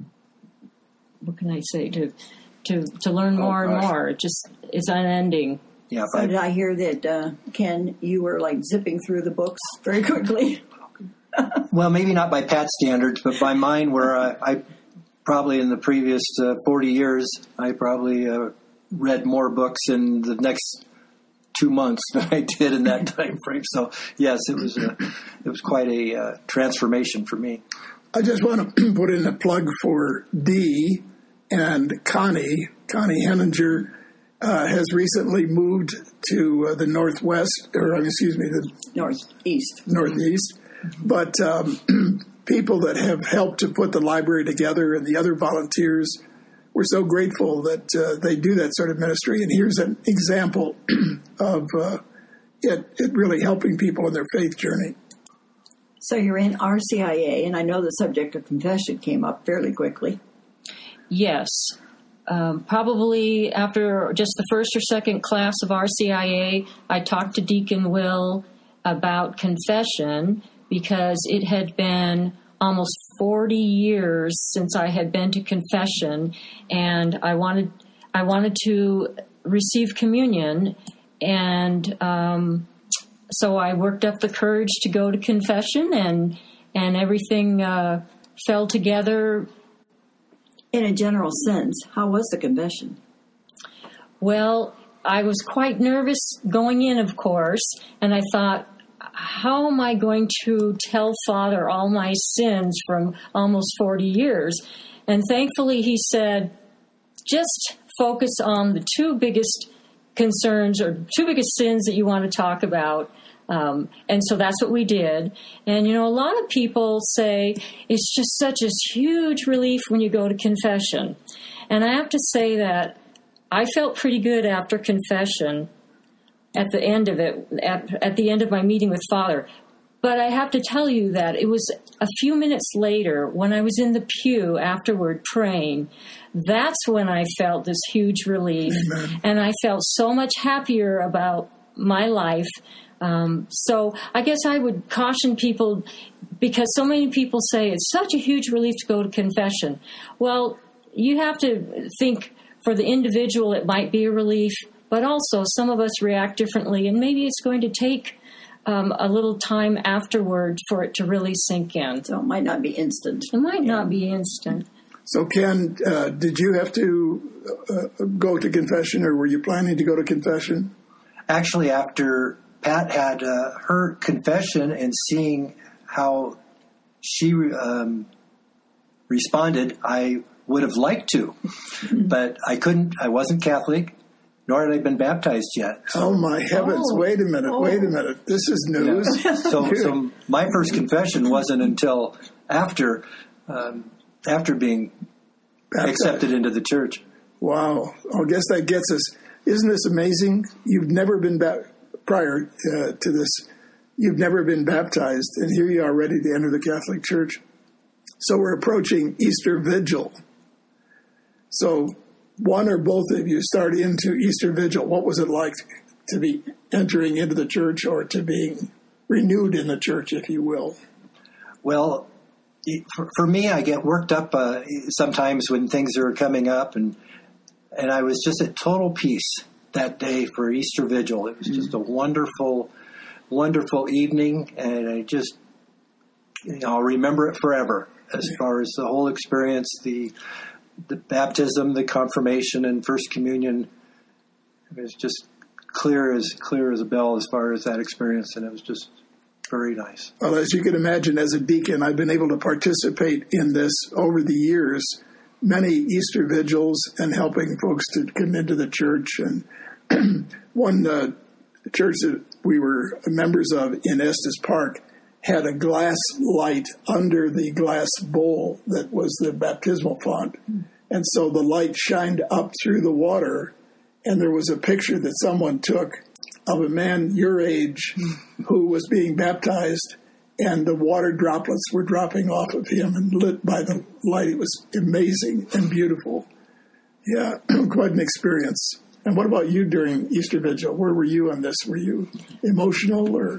what can I say? To to to learn more Oh, and gosh. more. It just it's unending. Yeah, So did I hear that, uh, Ken, you were like zipping through the books very quickly? well, maybe not by Pat's standards, but by mine, where uh, I probably in the previous uh, forty years, I probably uh, read more books in the next two months than I did in that time frame. So, yes, it was a, it was quite a uh, transformation for me. I just want to put in a plug for Dee and Connie. Connie Henninger uh, has recently moved to uh, the Northwest, or um, excuse me, the Northeast. Northeast. But um, people that have helped to put the library together and the other volunteers, we're so grateful that uh, they do that sort of ministry. And here's an example of uh, it, it really helping people in their faith journey. So you're in R C I A, and I know the subject of confession came up fairly quickly. Yes. Um, probably after just the first or second class of R C I A, I talked to Deacon Will about confession because it had been almost forty years since I had been to confession, and I wanted I wanted to receive communion, and um, so I worked up the courage to go to confession, and and everything uh, fell together. In a general sense, how was the confession? Well, I was quite nervous going in, of course, and I thought, how am I going to tell Father all my sins from almost forty years? And thankfully he said, just focus on the two biggest concerns or two biggest sins that you want to talk about. Um, and so that's what we did. And, you know, a lot of people say it's just such a huge relief when you go to confession. And I have to say that I felt pretty good after confession at the end of it, at, at the end of my meeting with Father. But I have to tell you that it was a few minutes later when I was in the pew afterward praying, that's when I felt this huge relief. Amen. And I felt so much happier about my life. Um, so I guess I would caution people, because so many people say it's such a huge relief to go to confession. Well, you have to think for the individual it might be a relief, but also some of us react differently, and maybe it's going to take um, a little time afterward for it to really sink in. So it might not be instant. It might yeah. not be instant. So, Ken, uh, did you have to uh, go to confession, or were you planning to go to confession? Actually, after Pat had uh, her confession and seeing how she um, responded, I would have liked to, but I couldn't. I wasn't Catholic, nor had I been baptized yet. Oh, my heavens. Oh. Wait a minute. Oh. Wait a minute. This is news. Yeah. So, so my first confession wasn't until after um, after being baptized. Accepted into the church. Wow. I guess that gets us. Isn't this amazing? You've never been ba- prior uh, to this. You've never been baptized, and here you are ready to enter the Catholic Church. So we're approaching Easter Vigil. So one or both of you start into Easter Vigil. What was it like to be entering into the church, or to being renewed in the church, if you will? Well, for, for me, I get worked up uh, sometimes when things are coming up, and and I was just at total peace that day for Easter Vigil. It was just a wonderful, wonderful evening, and I just, you know, I'll remember it forever as far as the whole experience, the the baptism, the confirmation, and First Communion. It was just clear as clear as a bell as far as that experience, and it was just very nice. Well, as you can imagine, as a deacon, I've been able to participate in this over the years, many Easter vigils, and helping folks to come into the church. And one uh, church that we were members of in Estes Park had a glass light under the glass bowl that was the baptismal font. And so the light shined up through the water, and there was a picture that someone took of a man your age who was being baptized, and the water droplets were dropping off of him and lit by the light. It was amazing and beautiful. Yeah, quite an experience. And what about you during Easter Vigil? Where were you on this? Were you emotional, or?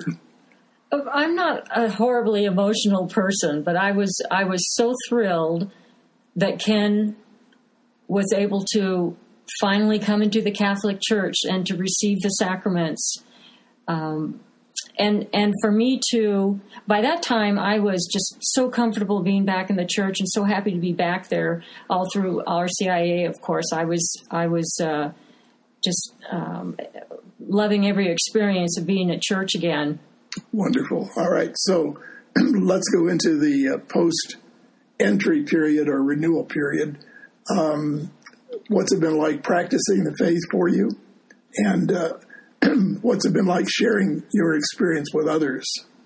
I'm not a horribly emotional person, but I was I was so thrilled that Ken was able to finally come into the Catholic Church and to receive the sacraments. Um, and and for me to, by that time, I was just so comfortable being back in the church and so happy to be back there all through R C I A, of course. I was, I was uh, just um, loving every experience of being at church again. Wonderful. All right. So let's go into the uh, post-entry period or renewal period. Um, what's it been like practicing the faith for you? And uh, what's it been like sharing your experience with others?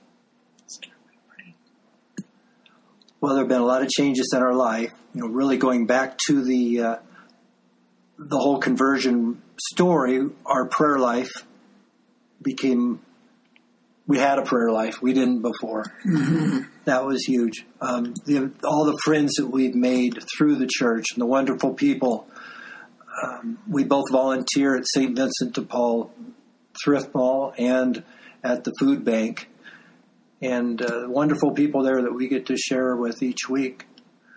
Well, there have been a lot of changes in our life. You know, really going back to the uh, the whole conversion story, our prayer life became. We had a prayer life. We didn't before. Mm-hmm. That was huge. Um, the, all the friends that we've made through the church and the wonderful people. Um, we both volunteer at Saint Vincent de Paul Thrift Mall and at the food bank. And uh, wonderful people there that we get to share with each week.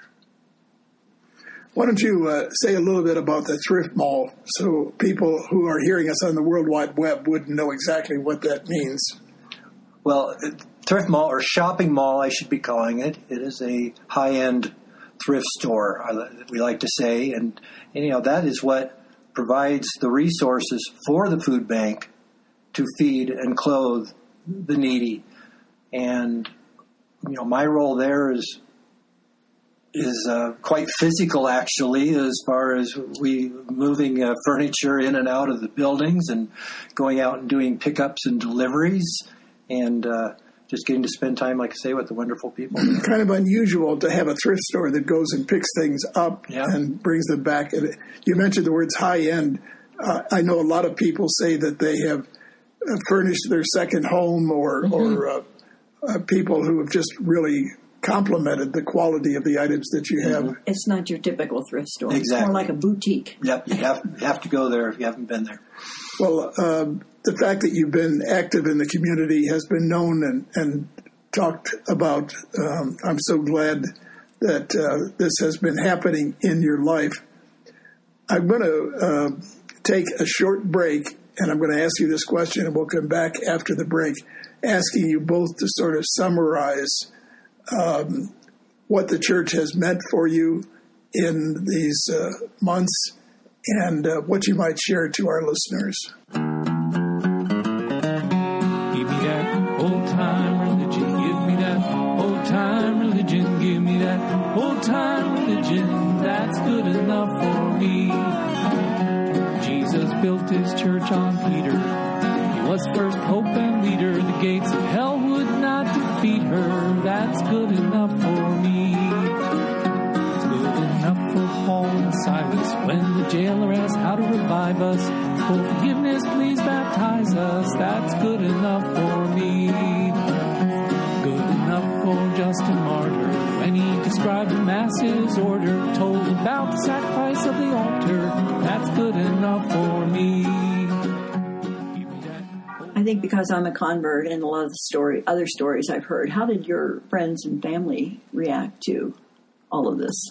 Why don't you uh, say a little bit about the Thrift Mall so people who are hearing us on the World Wide Web wouldn't know exactly what that means? Well, Thrift Mall, or shopping mall, I should be calling it. It is a high-end thrift store, we like to say. And, and you know, that is what provides the resources for the food bank to feed and clothe the needy. And, you know, my role there is is uh, quite physical, actually, as far as we moving uh, furniture in and out of the buildings and going out and doing pickups and deliveries, and uh, just getting to spend time, like I say, with the wonderful people. Kind of unusual to have a thrift store that goes and picks things up Yeah. and brings them back. And you mentioned the words high end. Uh, I know a lot of people say that they have uh, furnished their second home, or, Mm-hmm. or uh, uh, people who have just really complimented the quality of the items that you have. It's not your typical thrift store. It's Exactly. more like a boutique. Yep, you have, you have to go there if you haven't been there. Well, um, the fact that you've been active in the community has been known and, and talked about. Um, I'm so glad that uh, this has been happening in your life. I'm going to uh, take a short break, and I'm going to ask you this question, and we'll come back after the break, asking you both to sort of summarize um, what the church has meant for you in these uh, months, and uh, what you might share to our listeners. Give me that old-time religion. Give me that old-time religion. Give me that old-time religion. That's good enough for me. Jesus built his church on Peter. He was first pope and leader. The gates of hell would not defeat her. That's good enough for me. It's good enough for Paul and Silas when the jailer asked how to revive us. For forgiveness, please baptize us. That's good enough for me. Good enough for Justin Martyr when he described the masses order, told about the sacrifice of the altar. That's good enough for me. I think because I'm a convert and a lot of the story, other stories I've heard, how did your friends and family react to all of this?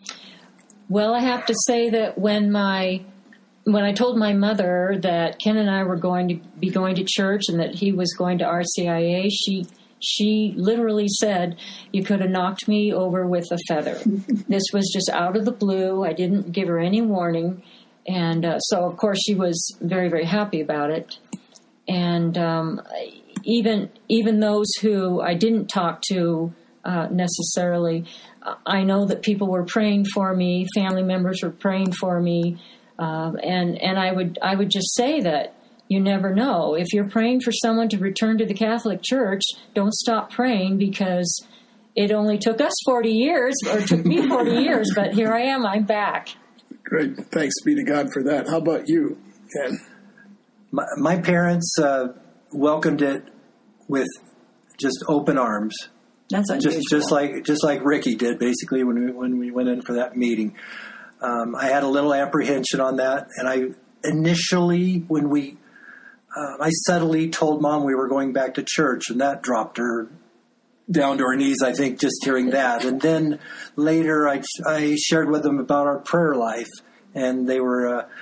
Well, I have to say that when my when I told my mother that Ken and I were going to be going to church and that he was going to R C I A, she she literally said, "You could have knocked me over with a feather." This was just out of the blue. I didn't give her any warning, and uh, so of course she was very, very happy about it. And um, even even those who I didn't talk to uh, necessarily, I know that people were praying for me. Family members were praying for me, uh, and and I would I would just say that you never know. If you're praying for someone to return to the Catholic Church, don't stop praying, because it only took us forty years, or took me forty years, but here I am. I'm back. Great. Thanks be to God for that. How about you, Ken? My, my parents uh, welcomed it with just open arms. That's unusual. Just, just like just like Ricky did, basically, when we when we went in for that meeting. Um, I had a little apprehension on that, and I initially, when we, uh, I subtly told Mom we were going back to church, and that dropped her down to her knees, I think, just hearing that. And then later, I I shared with them about our prayer life, and they were. Uh,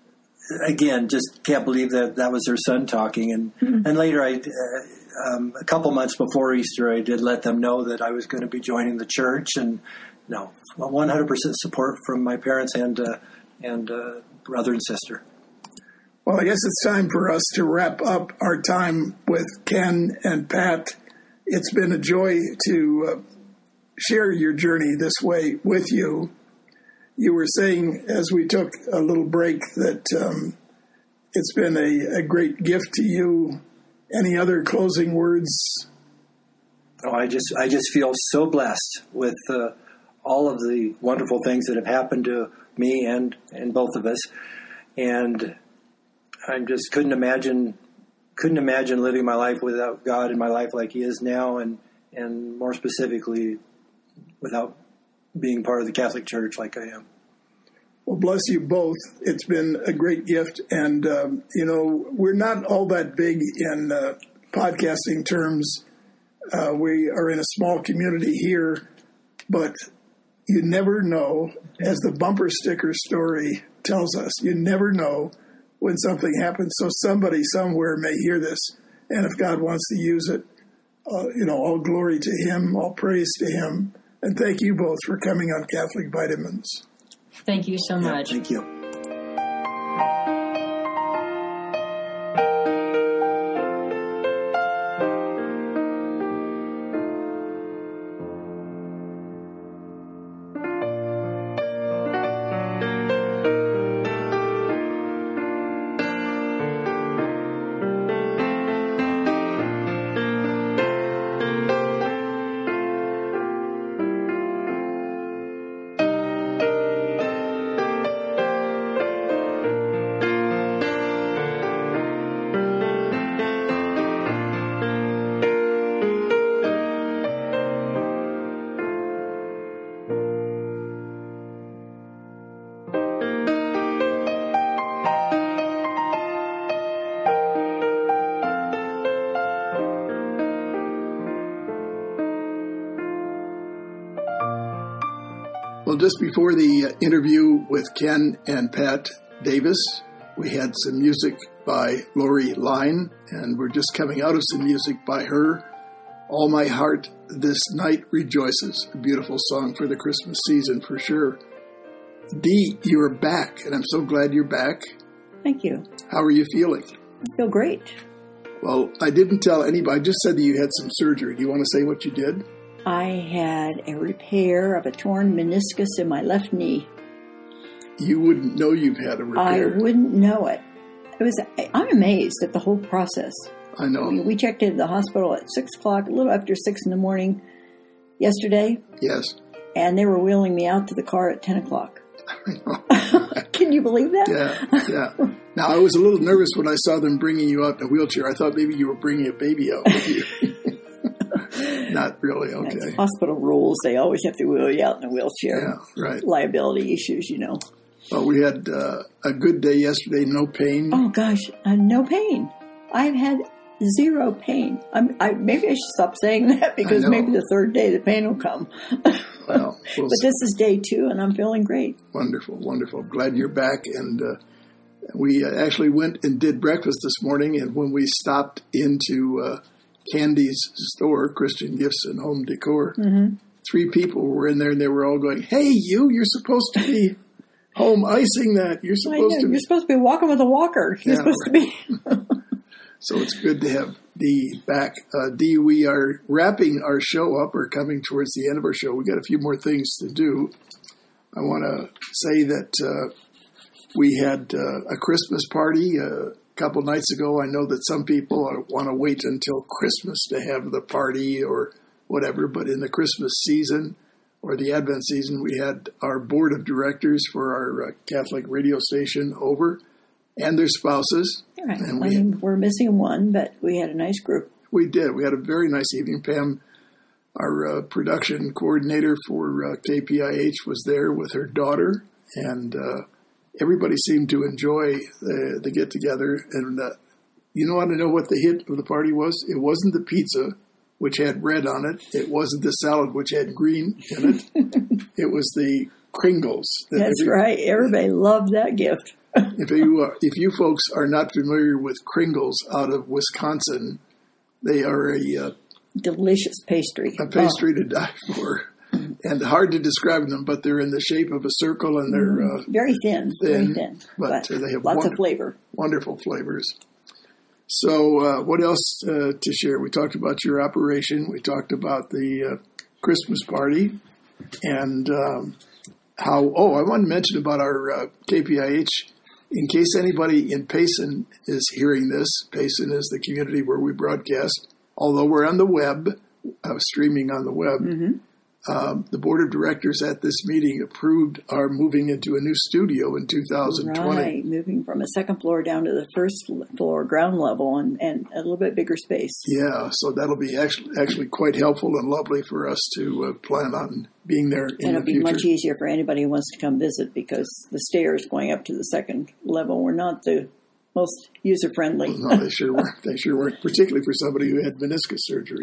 Again, just can't believe that that was their son talking. And mm-hmm. and later, I uh, um, a couple months before Easter, I did let them know that I was going to be joining the church. And no, one hundred percent support from my parents and uh, and uh, brother and sister. Well, I guess it's time for us to wrap up our time with Ken and Pat. It's been a joy to uh, share your journey this way with you. You were saying, as we took a little break, that um, it's been a, a great gift to you. Any other closing words? Oh, I just I just feel so blessed with uh, all of the wonderful things that have happened to me and, and both of us, and I just couldn't imagine couldn't imagine living my life without God in my life like He is now, and and more specifically, without being part of the Catholic Church like I am. Well, bless you both. It's been a great gift. And, um, you know, we're not all that big in uh, podcasting terms. Uh, we are in a small community here, but you never know, as the bumper sticker story tells us, you never know when something happens. So somebody somewhere may hear this, and if God wants to use it, uh, you know, all glory to Him, all praise to Him. And thank you both for coming on Catholic Vitamins. Thank you so much. Yeah, thank you. Well, just before the uh, interview with Ken and Pat Davis, we had some music by Lori Line, and we're just coming out of some music by her. All My Heart This Night Rejoices, a beautiful song for the Christmas season for sure. Dee, you're back, and I'm so glad you're back. Thank you. How are you feeling? I feel great. Well, I didn't tell anybody. I just said that you had some surgery. Do you want to say what you did? I had a repair of a torn meniscus in my left knee. You wouldn't know you've had a repair. I wouldn't know it. It was. I'm amazed at the whole process. I know. We, we checked into the hospital at six o'clock, a little after six in the morning yesterday. Yes. And they were wheeling me out to the car at ten o'clock. I know. Can you believe that? Yeah, yeah. Now, I was a little nervous when I saw them bringing you out in a wheelchair. I thought maybe you were bringing a baby out with you. Not really, okay. That's hospital rules. They always have to wheel you out in a wheelchair. Yeah, right. Liability issues, you know. Well, we had uh, a good day yesterday, no pain. Oh, gosh, uh, no pain. I've had zero pain. I'm, I, maybe I should stop saying that because maybe the third day the pain will come. Well, we'll but this is day two, and I'm feeling great. Wonderful, wonderful. Glad you're back. And uh, we uh, actually went and did breakfast this morning, and when we stopped into uh, Candy's store, Christian Gifts and Home Decor, mm-hmm. three people were in there, and they were all going, "Hey, you, you're supposed to be home icing that. You're supposed to be. You're supposed to be walking with a walker. You're Yeah, supposed right. to be." So it's good to have Dee back. Uh, Dee, we are wrapping our show up, or coming towards the end of our show. We got a few more things to do. I want to say that uh, we had uh, a Christmas party uh, a couple nights ago. I know that some people want to wait until Christmas to have the party or whatever, but in the Christmas season or the Advent season, we had our board of directors for our uh, Catholic radio station over, and their spouses. Right. And I we, mean, we're missing one, but we had a nice group. we did. We had a very nice evening. Pam, our uh, production coordinator for uh, K P I H, was there with her daughter, and uh, everybody seemed to enjoy the, the get-together. And uh, you know, want to know what the hit of the party was? It wasn't the pizza, which had red on it. It wasn't the salad, which had green in it. It was the Kringles. That That's every, right. Everybody loved that gift. If you uh, if you folks are not familiar with Kringles out of Wisconsin, they are a uh, delicious pastry. A pastry oh. to die for, and hard to describe them. But they're in the shape of a circle, and they're uh, very thin, thin, very thin, but, but uh, they have lots wonder- of flavor, wonderful flavors. So, uh, what else uh, to share? We talked about your operation. We talked about the uh, Christmas party, and um, how. Oh, I want to mention about our uh, K P I H. In case anybody in Payson is hearing this, Payson is the community where we broadcast. Although we're on the web, uh, streaming on the web, mm-hmm. um, the board of directors at this meeting approved our moving into a new studio in two thousand twenty. Right, moving from a second floor down to the first floor, ground level, and, and a little bit bigger space. Yeah, so that'll be actually actually quite helpful and lovely for us to uh, plan on being there in and the it'll be future. much easier for anybody who wants to come visit because the stairs going up to the second level were not the most user friendly. No, they sure weren't. They sure weren't, particularly for somebody who had meniscus surgery.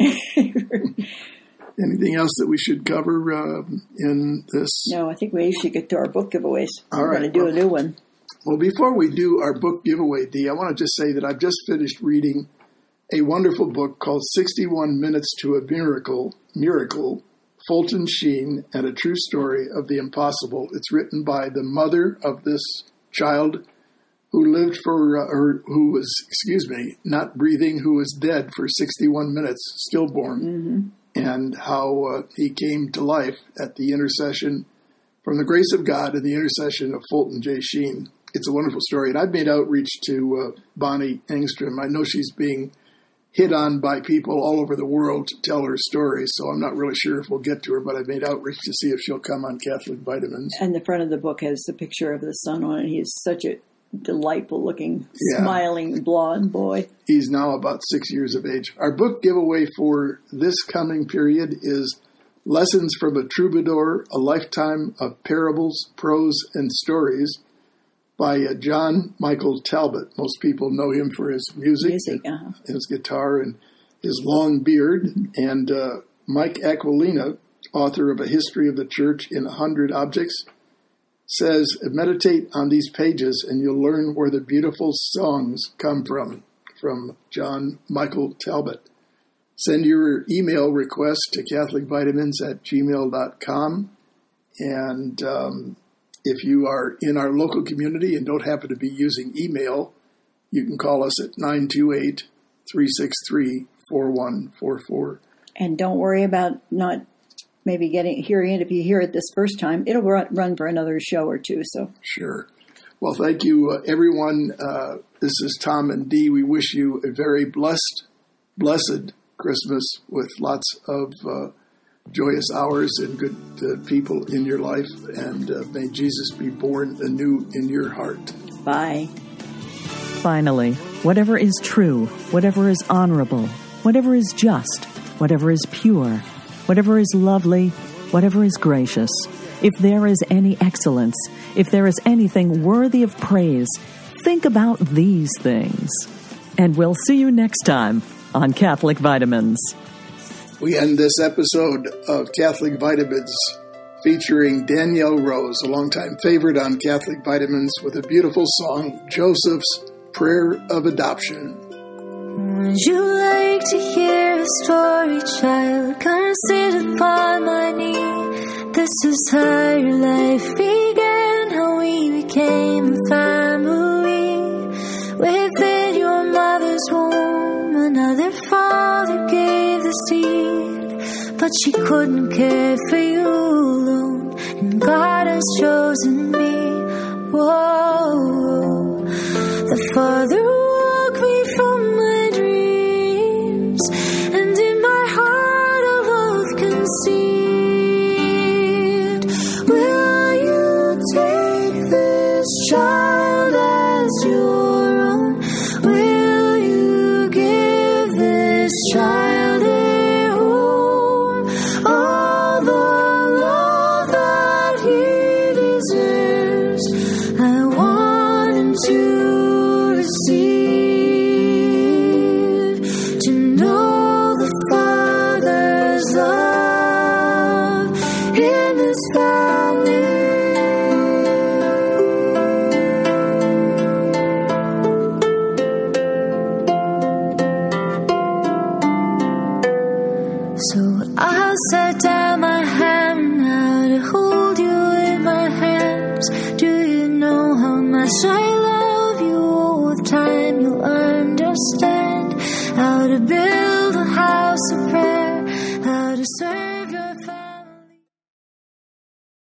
Anything else that we should cover uh, in this? No, I think we should get to our book giveaways. All We're right, going to do well, a new one. Well, before we do our book giveaway, Dee, I want to just say that I've just finished reading a wonderful book called sixty-one Minutes to a Miracle, Miracle, Fulton Sheen, and a True Story of the Impossible. It's written by the mother of this child who lived for, uh, or who was, excuse me, not breathing, who was dead for sixty-one minutes, stillborn, mm-hmm. and how uh, he came to life at the intercession from the grace of God and the intercession of Fulton J. Sheen. It's a wonderful story. And I've made outreach to uh, Bonnie Engstrom. I know she's being hit on by people all over the world to tell her story, so I'm not really sure if we'll get to her, but I've made outreach to see if she'll come on Catholic Vitamins. And the front of the book has the picture of the son on it. He's such a delightful-looking, Yeah. smiling, blonde boy. He's now about six years of age. Our book giveaway for this coming period is Lessons from a Troubadour, A Lifetime of Parables, Prose, and Stories by uh, John Michael Talbot. Most people know him for his music, Music, uh-huh. and his guitar and his long beard. And uh, Mike Aquilina author of A History of the Church in a Hundred Objects, says, meditate on these pages and you'll learn where the beautiful songs come from, from John Michael Talbot. Send your email request to catholic vitamins at gmail dot com. And um, if you are in our local community and don't happen to be using email, you can call us at nine two eight, three six three, four one four four. And don't worry about not maybe getting hearing it. If you hear it this first time, it'll run, run for another show or two. So Sure. Well, thank you, uh, everyone. Uh, this is Tom and Dee. We wish you a very blessed, blessed Christmas with lots of uh, joyous hours and good uh, people in your life. And uh, may Jesus be born anew in your heart. bye. Finally, whatever is true, whatever is honorable, whatever is just, whatever is pure, whatever is lovely, whatever is gracious, if there is any excellence, if there is anything worthy of praise, think about these things. And we'll see you next time on Catholic Vitamins. We end this episode of Catholic Vitamins featuring Danielle Rose, a longtime favorite on Catholic Vitamins, with a beautiful song, Joseph's Prayer of Adoption. Would you like to hear a story, child? Come sit upon my knee. This is how your life began, how we became a family. Within your mother's womb, another father gave the seed, but she couldn't care for you alone, and God has chosen me. Whoa, the Father woke me from my dreams, and in my heart a love conceived. Will you take this child as your own? Will you give this child a home? All the love that he deserves, I want him to receive, to know the Father's love in this family. So I sat down my hand now to hold you in my hands. Do you know how much I love you? With time you'll understand how to build